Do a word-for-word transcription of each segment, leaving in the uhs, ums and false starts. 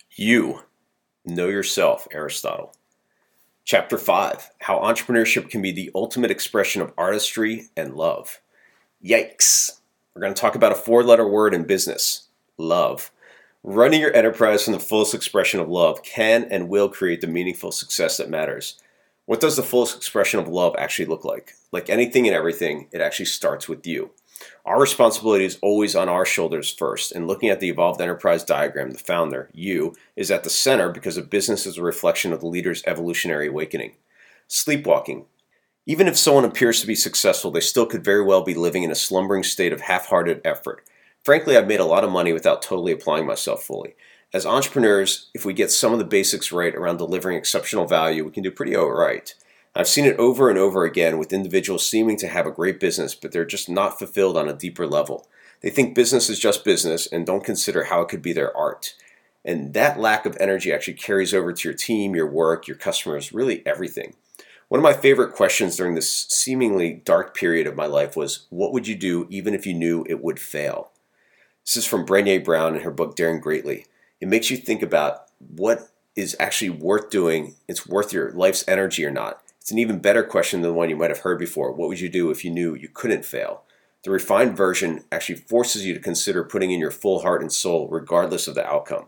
You know yourself, Aristotle. Chapter five, How Entrepreneurship Can Be the Ultimate Expression of Artistry and Love. Yikes. We're going to talk about a four-letter word in business, love. Running your enterprise from the fullest expression of love can and will create the meaningful success that matters. What does the fullest expression of love actually look like? Like anything and everything, it actually starts with you. Our responsibility is always on our shoulders first, and looking at the Evolved Enterprise diagram, the founder, you, is at the center because a business is a reflection of the leader's evolutionary awakening. Sleepwalking. Even if someone appears to be successful, they still could very well be living in a slumbering state of half-hearted effort. Frankly, I've made a lot of money without totally applying myself fully. As entrepreneurs, if we get some of the basics right around delivering exceptional value, we can do pretty all right. I've seen it over and over again with individuals seeming to have a great business, but they're just not fulfilled on a deeper level. They think business is just business and don't consider how it could be their art. And that lack of energy actually carries over to your team, your work, your customers, really everything. One of my favorite questions during this seemingly dark period of my life was, what would you do even if you knew it would fail? This is from Brené Brown in her book, Daring Greatly. It makes you think about what is actually worth doing, it's worth your life's energy or not. It's an even better question than the one you might have heard before. What would you do if you knew you couldn't fail? The refined version actually forces you to consider putting in your full heart and soul regardless of the outcome.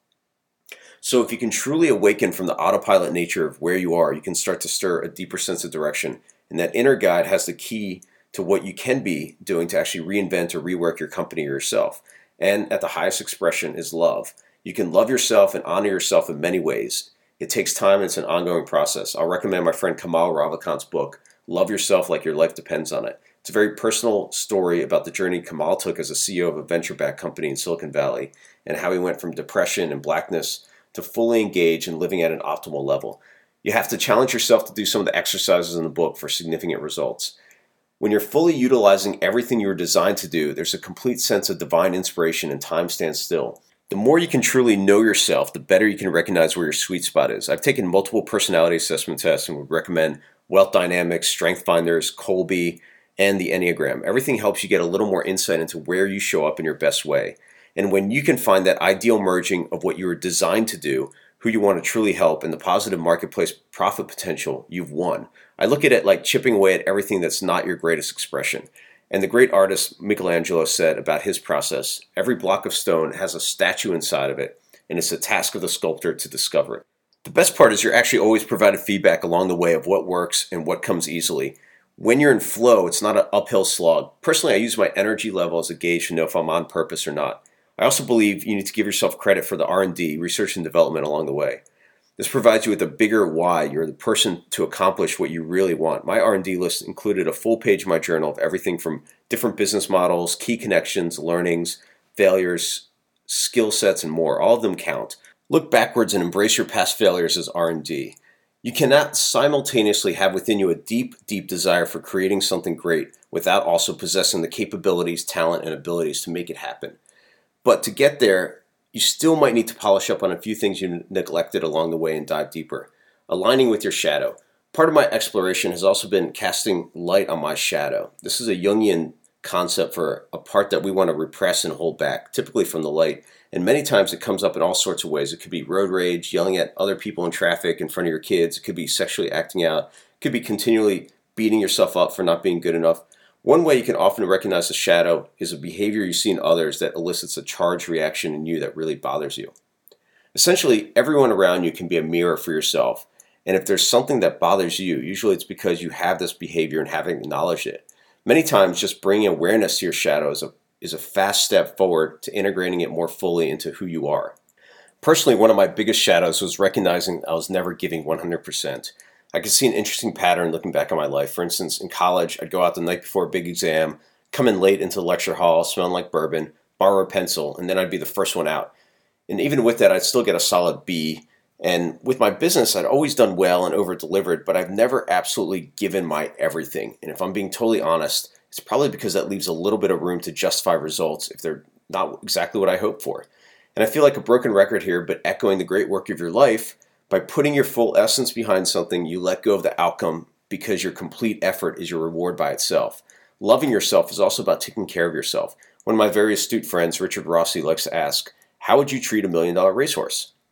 So if you can truly awaken from the autopilot nature of where you are, you can start to stir a deeper sense of direction. And that inner guide has the key to what you can be doing to actually reinvent or rework your company or yourself. And at the highest expression is love. You can love yourself and honor yourself in many ways. It takes time and it's an ongoing process. I'll recommend my friend Kamal Ravikant's book, Love Yourself Like Your Life Depends on It. It's a very personal story about the journey Kamal took as a C E O of a venture-backed company in Silicon Valley and how he went from depression and blackness to fully engaged and living at an optimal level. You have to challenge yourself to do some of the exercises in the book for significant results. When you're fully utilizing everything you were designed to do, there's a complete sense of divine inspiration and time stands still. The more you can truly know yourself, the better you can recognize where your sweet spot is. I've taken multiple personality assessment tests and would recommend Wealth Dynamics, Strength Finders, Kolbe, and the Enneagram. Everything helps you get a little more insight into where you show up in your best way. And when you can find that ideal merging of what you were designed to do, who you want to truly help, and the positive marketplace profit potential, you've won. I look at it like chipping away at everything that's not your greatest expression. And the great artist Michelangelo said about his process, every block of stone has a statue inside of it, and it's the task of the sculptor to discover it. The best part is you're actually always provided feedback along the way of what works and what comes easily. When you're in flow, it's not an uphill slog. Personally, I use my energy level as a gauge to know if I'm on purpose or not. I also believe you need to give yourself credit for the R and D, research and development along the way. This provides you with a bigger why. You're the person to accomplish what you really want. My R and D list included a full page in my journal of everything from different business models, key connections, learnings, failures, skill sets, and more. All of them count. Look backwards and embrace your past failures as R and D. You cannot simultaneously have within you a deep, deep desire for creating something great without also possessing the capabilities, talent, and abilities to make it happen. But to get there, you still might need to polish up on a few things you neglected along the way and dive deeper. Aligning with your shadow. Part of my exploration has also been casting light on my shadow. This is a Jungian concept for a part that we want to repress and hold back, typically from the light. And many times it comes up in all sorts of ways. It could be road rage, yelling at other people in traffic in front of your kids. It could be sexually acting out. It could be continually beating yourself up for not being good enough. One way you can often recognize the shadow is a behavior you see in others that elicits a charged reaction in you that really bothers you. Essentially, everyone around you can be a mirror for yourself. And if there's something that bothers you, usually it's because you have this behavior and haven't acknowledged it. Many times, just bringing awareness to your shadow is a, is a fast step forward to integrating it more fully into who you are. Personally, one of my biggest shadows was recognizing I was never giving one hundred percent. I could see an interesting pattern looking back on my life. For instance, in college, I'd go out the night before a big exam, come in late into the lecture hall, smelling like bourbon, borrow a pencil, and then I'd be the first one out. And even with that, I'd still get a solid B. And with my business, I'd always done well and over-delivered, but I've never absolutely given my everything. And if I'm being totally honest, it's probably because that leaves a little bit of room to justify results if they're not exactly what I hoped for. And I feel like a broken record here, but echoing the great work of your life, by putting your full essence behind something, you let go of the outcome because your complete effort is your reward by itself. Loving yourself is also about taking care of yourself. One of my very astute friends, Richard Rossi, likes to ask, how would you treat a million dollar racehorse?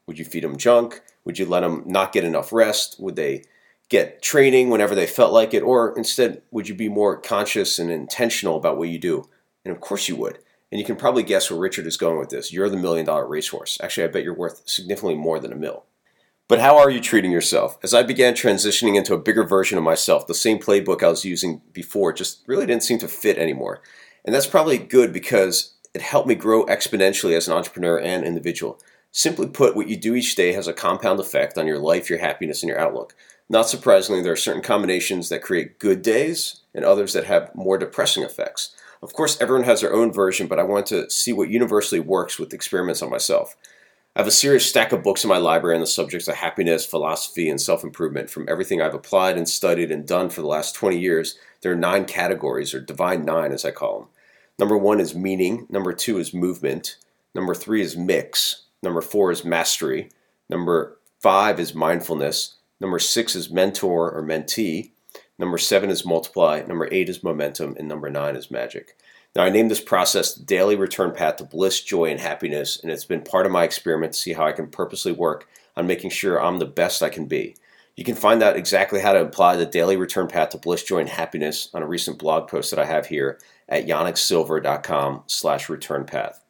Would you feed them junk? Would you let them not get enough rest? Would they get training whenever they felt like it? Or instead, would you be more conscious and intentional about what you do? And of course you would. And you can probably guess where Richard is going with this. You're the million dollar racehorse. Actually, I bet you're worth significantly more than a mil. But how are you treating yourself? As I began transitioning into a bigger version of myself, the same playbook I was using before just really didn't seem to fit anymore. And that's probably good because it helped me grow exponentially as an entrepreneur and individual. Simply put, what you do each day has a compound effect on your life, your happiness, and your outlook. Not surprisingly, there are certain combinations that create good days and others that have more depressing effects. Of course, everyone has their own version, but I want to see what universally works with experiments on myself. I have a serious stack of books in my library on the subjects of happiness, philosophy, and self-improvement. From everything I've applied and studied and done for the last twenty years, there are nine categories, or divine nine as I call them. Number one is meaning. Number two is movement. Number three is mix. Number four is mastery. Number five is mindfulness. Number six is mentor or mentee. Number seven is multiply. Number eight is momentum. And number nine is magic. Now, I named this process the Daily Return Path to Bliss, Joy, and Happiness, and it's been part of my experiment to see how I can purposely work on making sure I'm the best I can be. You can find out exactly how to apply the Daily Return Path to Bliss, Joy, and Happiness on a recent blog post that I have here at yannicksilver.com slash return path.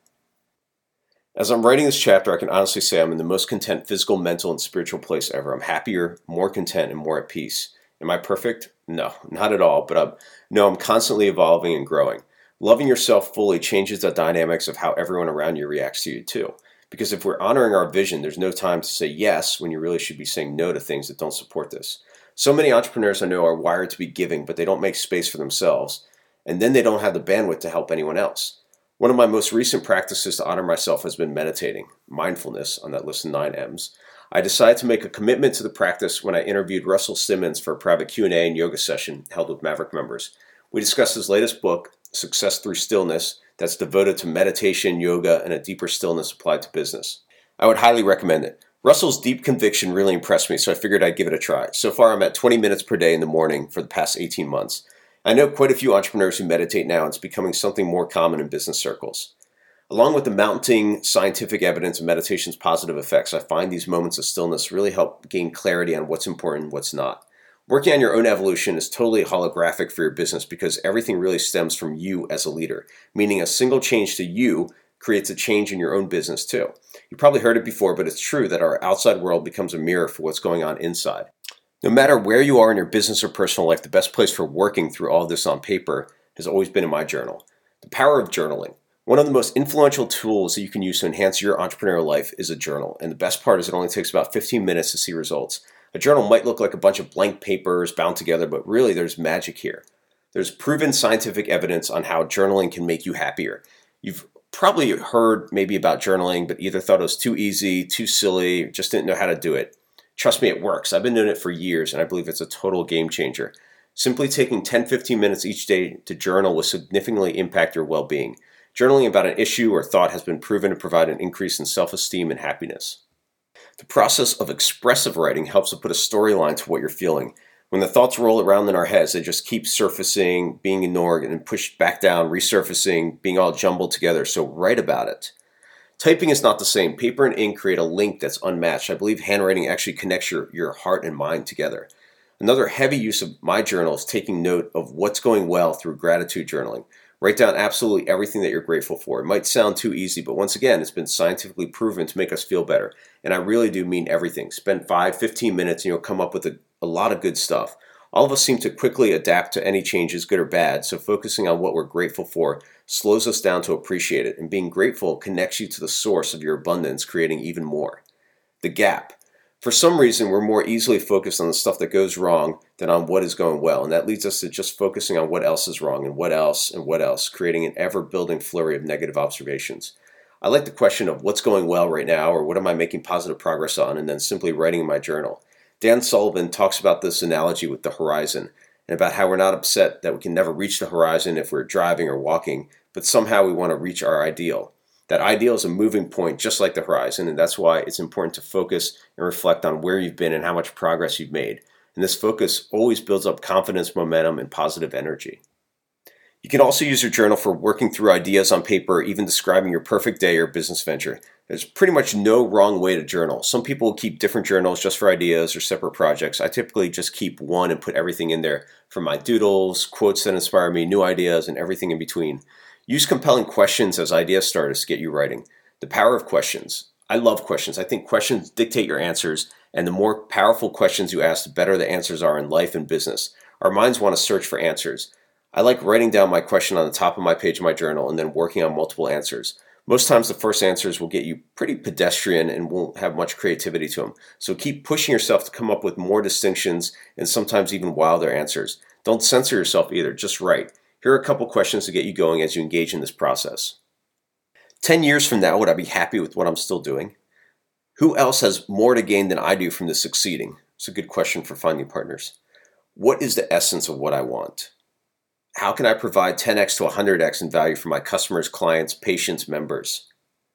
As I'm writing this chapter, I can honestly say I'm in the most content physical, mental, and spiritual place ever. I'm happier, more content, and more at peace. Am I perfect? No, not at all, but I'm, no, I'm constantly evolving and growing. Loving yourself fully changes the dynamics of how everyone around you reacts to you too. Because if we're honoring our vision, there's no time to say yes when you really should be saying no to things that don't support this. So many entrepreneurs I know are wired to be giving, but they don't make space for themselves. And then they don't have the bandwidth to help anyone else. One of my most recent practices to honor myself has been meditating, mindfulness on that list of nine M's. I decided to make a commitment to the practice when I interviewed Russell Simmons for a private Q and A and yoga session held with Maverick members. We discussed his latest book, Success Through Stillness, that's devoted to meditation, yoga, and a deeper stillness applied to business. I would highly recommend it. Russell's deep conviction really impressed me, so I figured I'd give it a try. So far, I'm at twenty minutes per day in the morning for the past eighteen months. I know quite a few entrepreneurs who meditate now, and it's becoming something more common in business circles. Along with the mounting scientific evidence of meditation's positive effects, I find these moments of stillness really help gain clarity on what's important and what's not. Working on your own evolution is totally holographic for your business because everything really stems from you as a leader, meaning a single change to you creates a change in your own business too. You probably heard it before, but it's true that our outside world becomes a mirror for what's going on inside. No matter where you are in your business or personal life, the best place for working through all of this on paper has always been in my journal. The power of journaling. One of the most influential tools that you can use to enhance your entrepreneurial life is a journal. And the best part is it only takes about fifteen minutes to see results. A journal might look like a bunch of blank papers bound together, but really there's magic here. There's proven scientific evidence on how journaling can make you happier. You've probably heard maybe about journaling, but either thought it was too easy, too silly, or just didn't know how to do it. Trust me, it works. I've been doing it for years, and I believe it's a total game changer. Simply taking ten to fifteen minutes each day to journal will significantly impact your well-being. Journaling about an issue or thought has been proven to provide an increase in self-esteem and happiness. The process of expressive writing helps to put a storyline to what you're feeling. When the thoughts roll around in our heads, they just keep surfacing, being ignored, and pushed back down, resurfacing, being all jumbled together. So write about it. Typing is not the same. Paper and ink create a link that's unmatched. I believe handwriting actually connects your, your heart and mind together. Another heavy use of my journal is taking note of what's going well through gratitude journaling. Write down absolutely everything that you're grateful for. It might sound too easy, but once again, it's been scientifically proven to make us feel better. And I really do mean everything. Spend five, fifteen minutes and you'll come up with a, a lot of good stuff. All of us seem to quickly adapt to any changes, good or bad, so focusing on what we're grateful for slows us down to appreciate it, and being grateful connects you to the source of your abundance, creating even more. The gap. For some reason, we're more easily focused on the stuff that goes wrong than on what is going well, and that leads us to just focusing on what else is wrong and what else and what else, creating an ever-building flurry of negative observations. I like the question of what's going well right now, or what am I making positive progress on, and then simply writing in my journal. Dan Sullivan talks about this analogy with the horizon, and about how we're not upset that we can never reach the horizon if we're driving or walking, but somehow we want to reach our ideal. That ideal is a moving point just like the horizon, and that's why it's important to focus and reflect on where you've been and how much progress you've made. And this focus always builds up confidence, momentum, and positive energy. You can also use your journal for working through ideas on paper or even describing your perfect day or business venture. There's pretty much no wrong way to journal. Some people will keep different journals just for ideas or separate projects. I typically just keep one and put everything in there, from my doodles, quotes that inspire me, new ideas, and everything in between. Use compelling questions as idea starters to get you writing. The power of questions. I love questions. I think questions dictate your answers, and the more powerful questions you ask, the better the answers are in life and business. Our minds want to search for answers. I like writing down my question on the top of my page of my journal and then working on multiple answers. Most times the first answers will get you pretty pedestrian and won't have much creativity to them. So keep pushing yourself to come up with more distinctions and sometimes even wilder answers. Don't censor yourself either, just write. Here are a couple questions to get you going as you engage in this process. Ten years from now, would I be happy with what I'm still doing? Who else has more to gain than I do from this succeeding? It's a good question for finding partners. What is the essence of what I want? How can I provide ten x to one hundred x in value for my customers, clients, patients, members?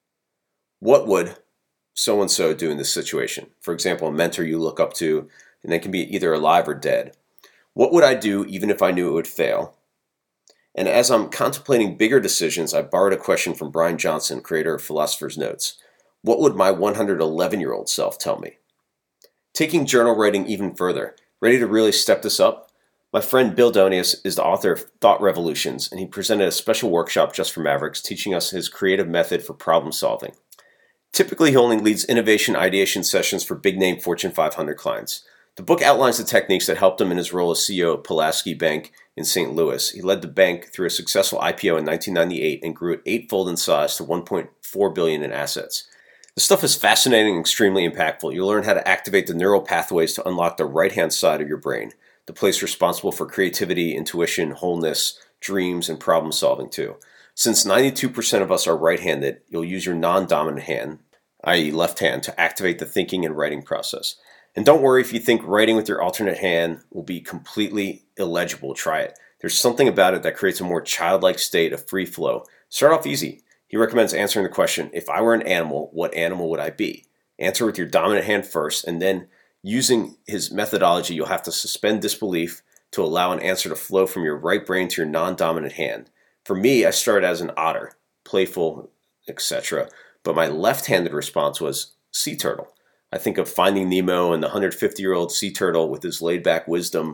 What would so-and-so do in this situation? For example, a mentor you look up to, and they can be either alive or dead. What would I do even if I knew it would fail? And as I'm contemplating bigger decisions, I borrowed a question from Brian Johnson, creator of Philosopher's Notes. What would my one hundred eleven-year-old self tell me? Taking journal writing even further. Ready to really step this up? My friend Bill Donius is the author of Thought Revolutions, and he presented a special workshop just for Mavericks, teaching us his creative method for problem solving. Typically, he only leads innovation ideation sessions for big-name Fortune five hundred clients. The book outlines the techniques that helped him in his role as C E O of Pulaski Bank in Saint Louis. He led the bank through a successful I P O in nineteen ninety-eight and grew it eightfold in size to one point four billion dollars in assets. The stuff is fascinating and extremely impactful. You'll learn how to activate the neural pathways to unlock the right-hand side of your brain, the place responsible for creativity, intuition, wholeness, dreams, and problem solving too. Since ninety-two percent of us are right-handed, you'll use your non-dominant hand, that is left hand, to activate the thinking and writing process. And don't worry if you think writing with your alternate hand will be completely illegible. Try it. There's something about it that creates a more childlike state of free flow. Start off easy. He recommends answering the question, if I were an animal, what animal would I be? Answer with your dominant hand first, and then using his methodology, you'll have to suspend disbelief to allow an answer to flow from your right brain to your non-dominant hand. For me, I started as an otter, playful, et cetera, but my left-handed response was sea turtle. I think of Finding Nemo and the one hundred fifty-year-old sea turtle with his laid-back wisdom.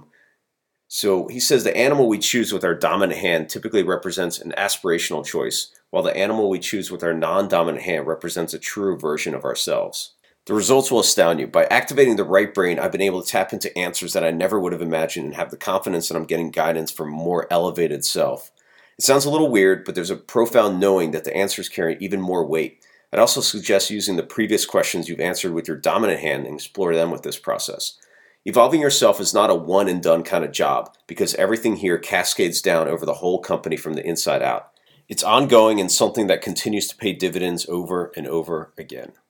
So he says the animal we choose with our dominant hand typically represents an aspirational choice, while the animal we choose with our non-dominant hand represents a true version of ourselves. The results will astound you. By activating the right brain, I've been able to tap into answers that I never would have imagined and have the confidence that I'm getting guidance from a more elevated self. It sounds a little weird, but there's a profound knowing that the answers carry even more weight. I'd also suggest using the previous questions you've answered with your dominant hand and explore them with this process. Evolving yourself is not a one and done kind of job, because everything here cascades down over the whole company from the inside out. It's ongoing and something that continues to pay dividends over and over again.